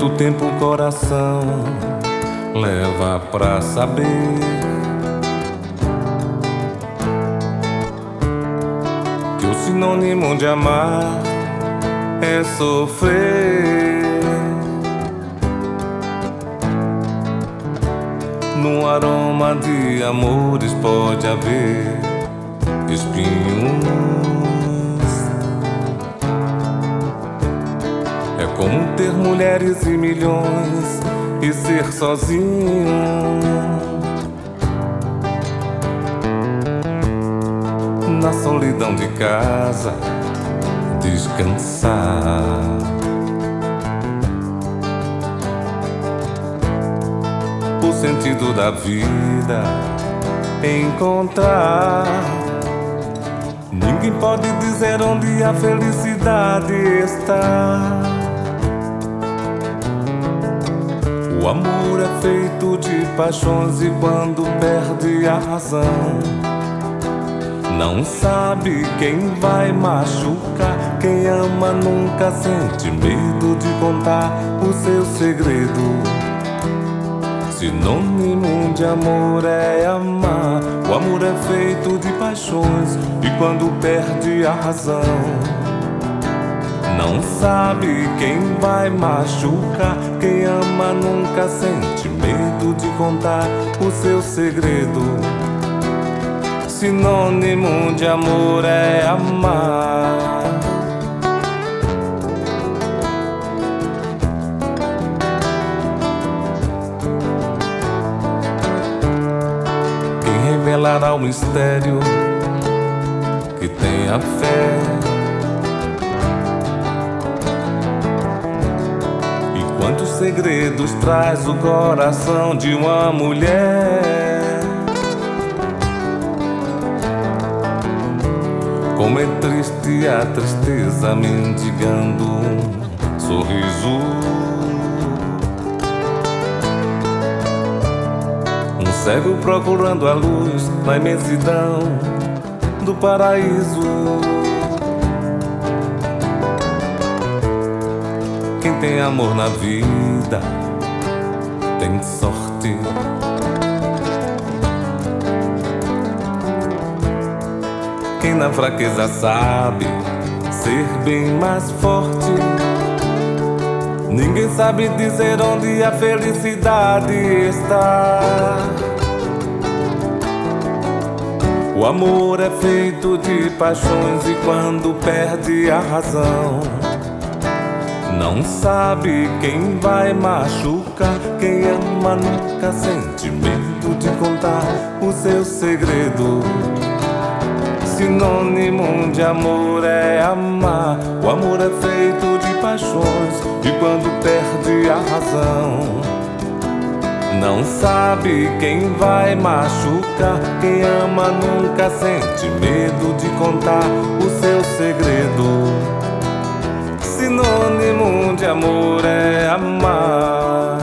Quanto tempo o coração leva pra saber que o sinônimo de amar é sofrer. No aroma de amores pode haver espinhos. É como ter mulheres e milhões e ser sozinho. Na solidão de casa, descansar. O sentido da vida encontrar. Ninguém pode dizer onde a felicidade está. O amor é feito de paixões e quando perde a razão, não sabe quem vai machucar. Quem ama nunca sente medo de contar o seu segredo. Sinônimo de amor é amar. O amor é feito de paixões e quando perde a razão, não sabe quem vai machucar. Quem ama nunca sente medo de contar o seu segredo. Sinônimo de amor é amar. Quem revelará o mistério que tem a fé? Quantos segredos traz o coração de uma mulher? Como é triste a tristeza mendigando um sorriso. Um cego procurando a luz na imensidão do paraíso. Quem tem amor na vida tem sorte. Quem na fraqueza sabe ser bem mais forte. Ninguém sabe dizer onde a felicidade está. O amor é feito de paixões e quando perde a razão, não sabe quem vai machucar. Quem ama nunca sente medo de contar o seu segredo. Sinônimo de amor é amar. O amor é feito de paixões e quando perde a razão, não sabe quem vai machucar. Quem ama nunca sente medo de contar o seu segredo. Sinônimo de amor é amar.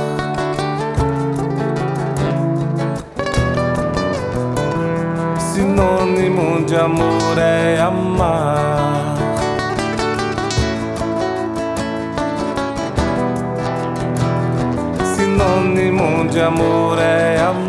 Sinônimo de amor é amar. Sinônimo de amor é amar.